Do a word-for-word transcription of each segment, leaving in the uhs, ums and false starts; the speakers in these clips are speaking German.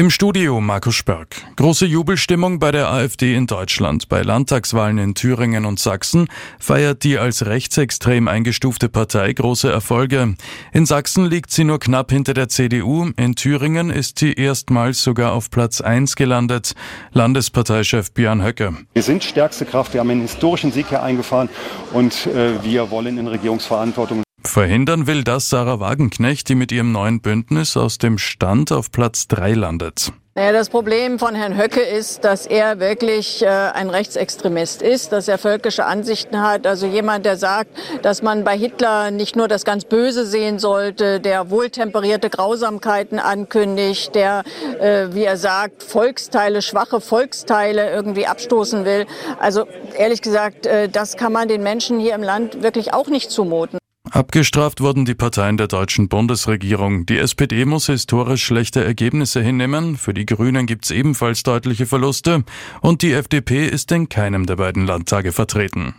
Im Studio Markus Spörk. Große Jubelstimmung bei der AfD in Deutschland. Bei Landtagswahlen in Thüringen und Sachsen feiert die als rechtsextrem eingestufte Partei große Erfolge. In Sachsen liegt sie nur knapp hinter der C D U. In Thüringen ist sie erstmals sogar auf Platz eins gelandet. Landesparteichef Björn Höcke. Wir sind stärkste Kraft, wir haben einen historischen Sieg hier eingefahren und äh, wir wollen in Regierungsverantwortung. Verhindern will das Sarah Wagenknecht, die mit ihrem neuen Bündnis aus dem Stand auf Platz drei landet. Ja, das Problem von Herrn Höcke ist, dass er wirklich äh, ein Rechtsextremist ist, dass er völkische Ansichten hat. Also jemand, der sagt, dass man bei Hitler nicht nur das ganz Böse sehen sollte, der wohltemperierte Grausamkeiten ankündigt, der, äh, wie er sagt, Volksteile, schwache Volksteile irgendwie abstoßen will. Also ehrlich gesagt, äh, das kann man den Menschen hier im Land wirklich auch nicht zumuten. Abgestraft wurden die Parteien der deutschen Bundesregierung. Die S P D muss historisch schlechte Ergebnisse hinnehmen, für die Grünen gibt's ebenfalls deutliche Verluste und die F D P ist in keinem der beiden Landtage vertreten.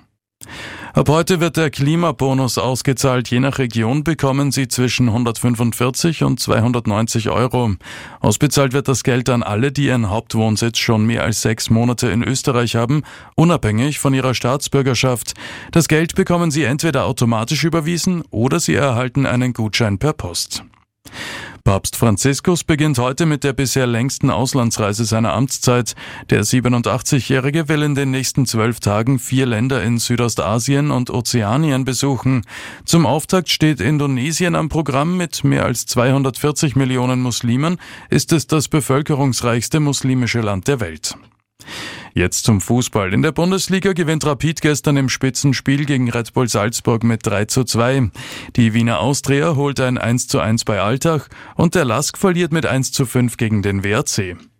Ab heute wird der Klimabonus ausgezahlt. Je nach Region bekommen sie zwischen hundertfünfundvierzig und zweihundertneunzig Euro. Ausbezahlt wird das Geld an alle, die ihren Hauptwohnsitz schon mehr als sechs Monate in Österreich haben, unabhängig von ihrer Staatsbürgerschaft. Das Geld bekommen sie entweder automatisch überwiesen oder sie erhalten einen Gutschein per Post. Papst Franziskus beginnt heute mit der bisher längsten Auslandsreise seiner Amtszeit. Der siebenundachtzigjährige will in den nächsten zwölf Tagen vier Länder in Südostasien und Ozeanien besuchen. Zum Auftakt steht Indonesien am Programm. Mit mehr als zweihundertvierzig Millionen Muslimen ist es das bevölkerungsreichste muslimische Land der Welt. Jetzt zum Fußball. In der Bundesliga gewinnt Rapid gestern im Spitzenspiel gegen Red Bull Salzburg mit drei zu zwei. Die Wiener Austria holt ein eins zu eins bei Altach und der Lask verliert mit eins zu fünf gegen den W R C.